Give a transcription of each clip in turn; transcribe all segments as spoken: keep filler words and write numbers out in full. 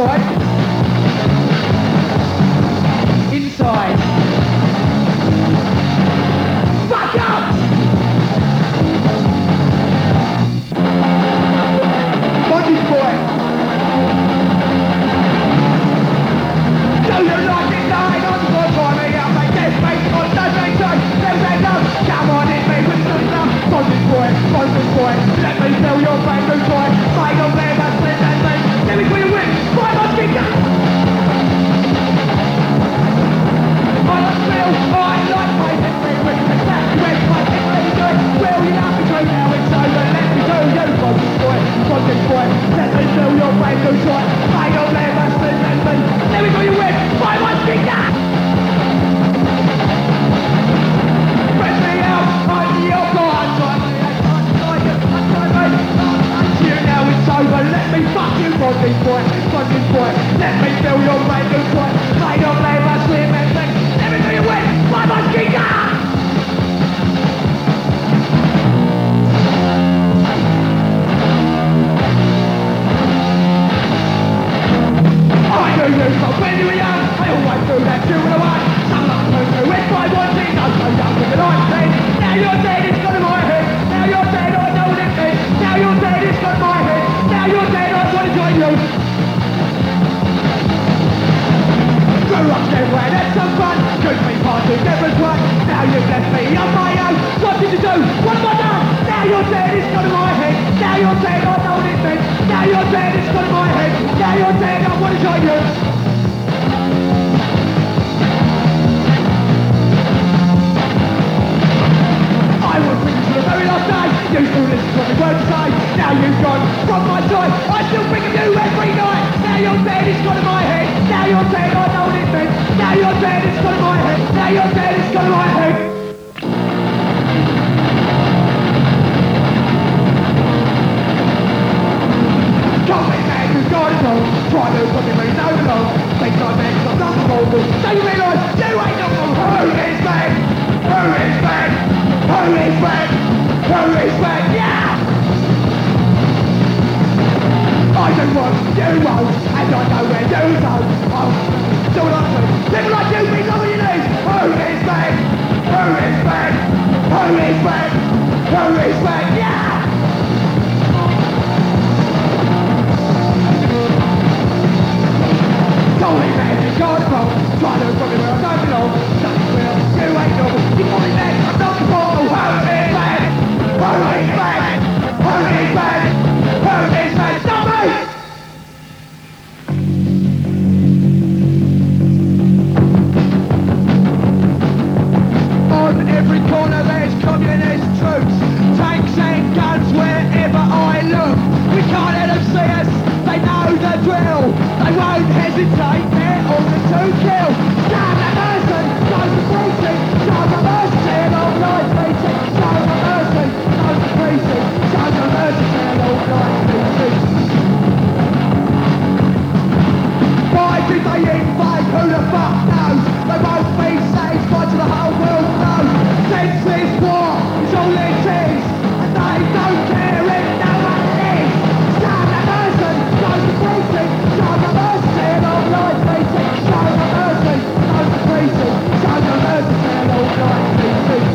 outside. Inside. Fuck up! Bondage boy. Do you like it dying on the time me out like death makes on does make time. There's that love. Come on in me with good love. Bondage boy, bondage boy. Let me feel your brain go try. Fight on there, but split that thing. Let me feel your whip. Fight on finger. I like feel, I like my head free with the back with my head free good. Will you not be true now it's over? Let me do you, bondage boy, bondage boy. Let me feel your brain go try. Fight on there, but split that thing. Let me feel your whip. Fight on finger. Press me out, I'm your god. Now it's over, let me fuck you, bondage boy, bondage boy. Let me feel your brain go try. Fight on there, but split that thing. Let me feel your whip. Fight on finger. I knew you from when you were young. I always knew that you were the one. Some like to do it by one thing. I'm so young with the nineteen. Now you're dead, it's got in my head. Now you're dead, I know what it is. Now you're dead, it's got in my head. Now you're dead, I want to join you. Grew up dead, we had some fun. Could be part together's one. Now you've left me on my own. What did you do? What have I done? Now you're dead, it's got in my head. Now you're dead, I know what it means. Now you're dead, it's got in my head. Now you're dead, I want to join you. I was with you to the very last day. You still listen to what the words say. Now you've gone from my side. I still think of you every night. Now you're dead, it's got in my head. Now you're dead, I know what it means. Now you're dead, it's got in my head. Now you're dead, it's got in my head. Call me man, you've got it all. Try to put me no along. Think I'm man, I'm not the ball. So you realise you ain't not the who is man? Who is man? Who is man? Who is man? Yeah! I do what you want, and I know where you go. Oh, do what I do. People like you mean what you need. Who is man? Who is man? Who is man? Who is man? Yeah! Holy man, you got it wrong. Try to fuck me where I don't belong. Nothing real, you ain't normal. You call me man, I'm not the ball. Who is man? Who is man? Who is man? Who is man? Stop me! On every corner there's communist troops. Tanks and guns wherever I look. We can't let them see us. They know the drill. They won't hesitate, they're on the to kill. Show the mercy, show the preaching. Show the mercy and all night meeting. Show the mercy, show the preaching. Show the mercy and all night meeting. Why did they invade? Who the fuck knows? They won't be satisfied till the whole world knows. Since this war is all it is, and they don't care if no one is. Show the mercy, show the preaching. Show the mercy and all night meeting. Show the mercy, show the preaching. Show the mercy and all night meeting.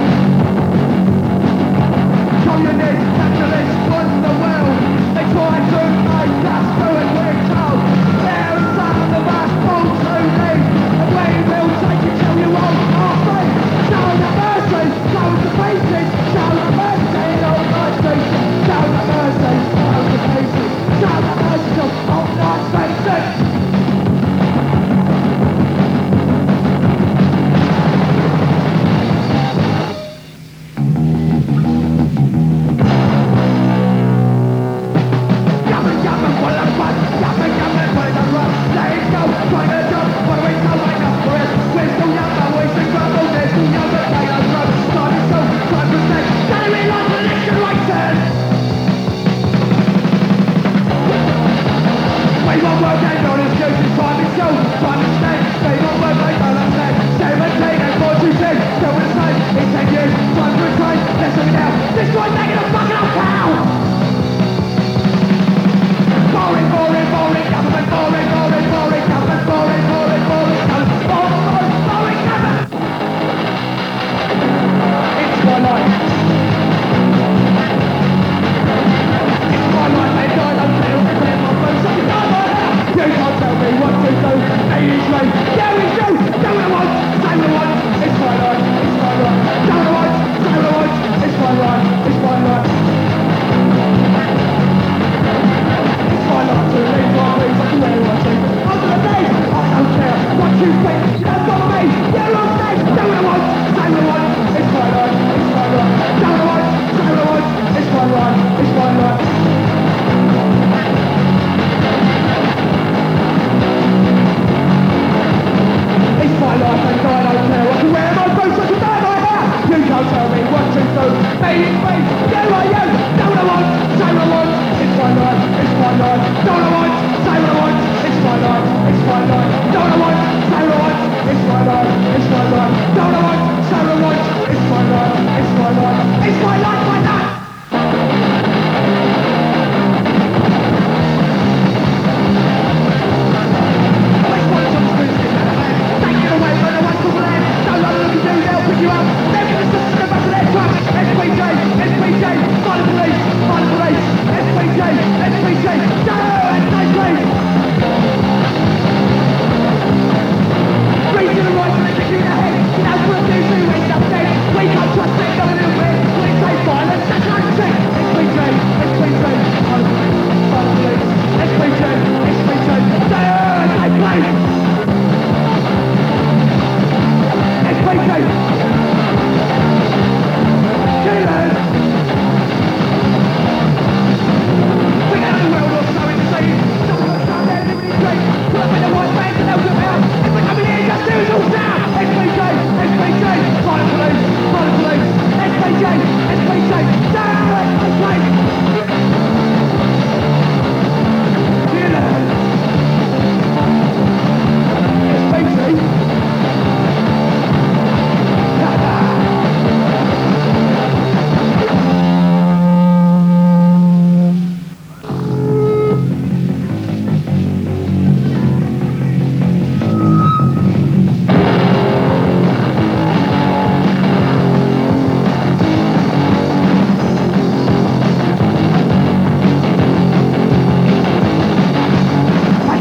Communists, capitalists run the world. They try to make us do it, we're told. There are some of us born to live, and we will take it till you all are free. Show the mercy, show the preaching. Show the mercy and all night meeting. Show the mercy, show the preaching. Show the mercy till all night meeting. Boring, boring, boring, government boring.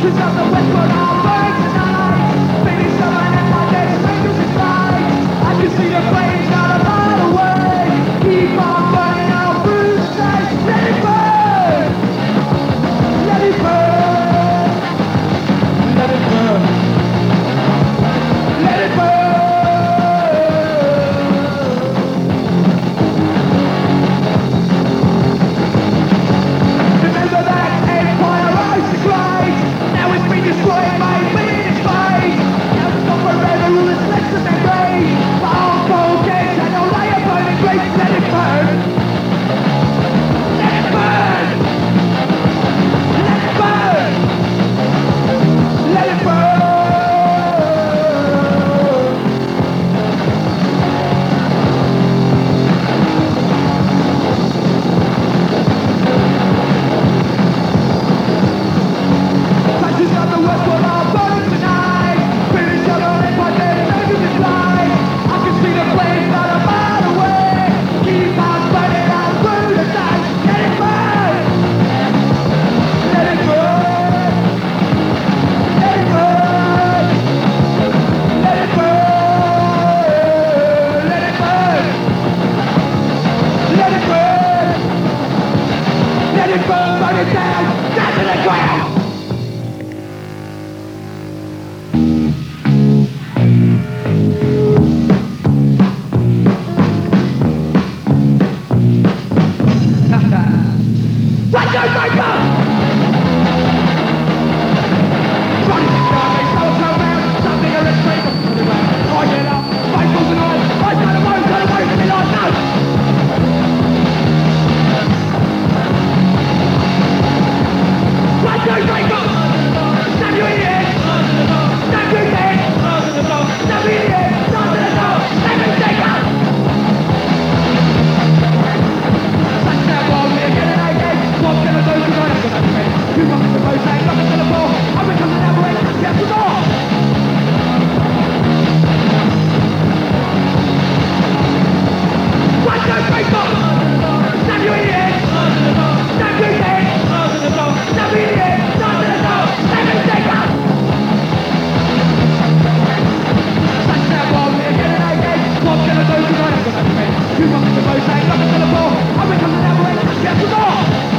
Fascists of the West will all burn tonight. Finish the land by their strangers in flight. I can see the flames not a mile away. Keep on burning our bruises. Let it burn. Let it burn. Let it burn. Let it burn. Remember that empire rose to grace. Now it's been destroyed by British face. Now it's gone forever, all that's left of memory. But I'll forget and I'll lay a burning grave. Let it burn. Let it burn. Let it burn. Let it burn. Fascists of the West will all burn tonight. Finish your own by their strangers in flight. I can see the flames not a mile away. Keep on burning out through the night. Let it burn. Let it burn. Let it burn. Let it burn. Let it burn. Let it burn. Let it burn. Burn it down. Down to the ground. What do you think of? Running the car, they so turn round. Something a red streak, I'm turning round. I get up, face falls and all. I turn away, turn away from me like no. What do you think of? Stab you in the head. Stab you in the head. Stab you in the head. Stab to the door. Let me take up. Touch that wall, we're getting again. What can I do to go? You rock the boat, say, rock it to the floor. I become an aberration, let's get the door. What do you think of? Stab you in the head. Stab you in the head. Stab you in the head. Stab to the door. Let me take up. Touch that wall, we're getting again. What can I do to go? You rock the boat, say, rock it to the floor. I become an aberration, let's get the door.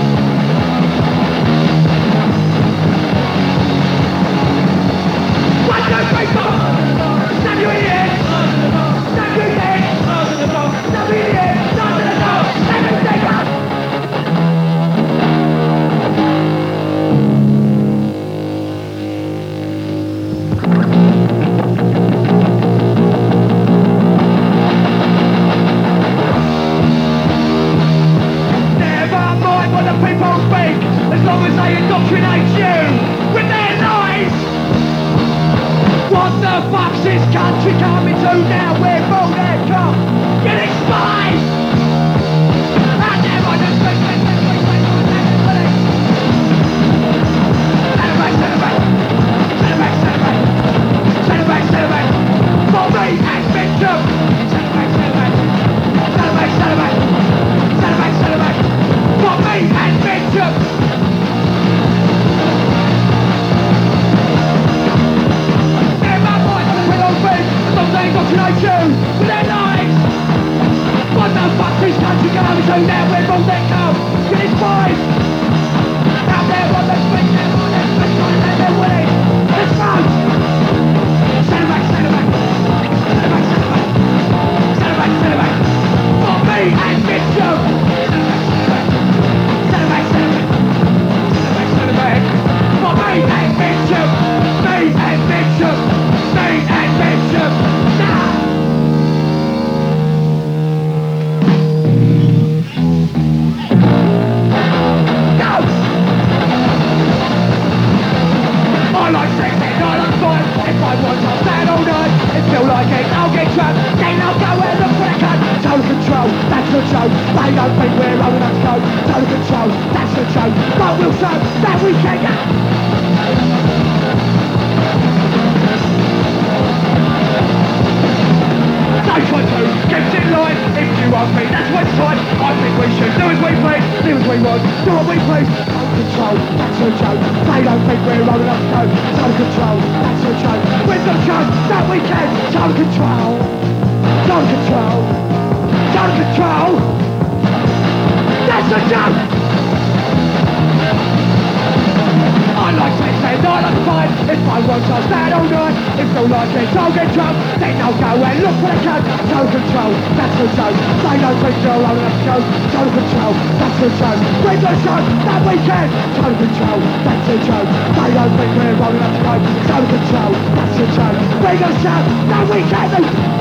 What do you think of? Stab you in the head. Stab you in the head. Stab you in the head. Stab to the door. Let me take up. Never mind what the people speak, as long as they indoctrinate you with their lies. What the fuck's this country coming to now? Where will they come? Getting spies! And never just wait, wait, wait, wait, wait, wait, wait, wait. Send it back, send it back. Send it back, send it back. Send it back, send it back. For me and Bishop. Send it back, send it back. Send it back, send it back. Send it back, send it back. For me and Bishop. Never mind what the people speak, as long as they indoctrinate you with their lies. What the fuck's this country going to now? Where will they come? Getting spies! Out there on the street, they're on their street, trying to let their winning. Let's vote! Send it back, send it back. Send it back, send it back. Send it back, send it back. For me and Bishop! Send it back, send it back. Send it back, send it back. For me and Bishop! Me and Bishop! Me and Bishop! Now! I like sex and I like fun. If I want I'll stand all night. If you like it, I'll get drunk. Then I'll go and look for a gun. Total control, that's the show. They don't think we're old enough to go. Total control, that's the show. But we'll show that we can go. That's what do, keeps it light. If you want me, that's what's time. I think we should do as we please, do as we want, do what we please. Total control, that's the show. They don't think we're old enough to go. show, total control, that's the show. With the show that we can, total control, total control, total control. That's the show. I like sex and I like fight. If my words are stand all night, if you like it, don't get drunk. Then I'll go and look for the cat. Total control, that's the show. Say no to your own let's go. Total control, that's the show. With the show that we can. Total control, that's the show. They don't think we're rolling up to go. Total control, that's the show. With the show that we can.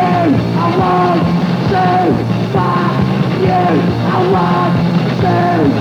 I want to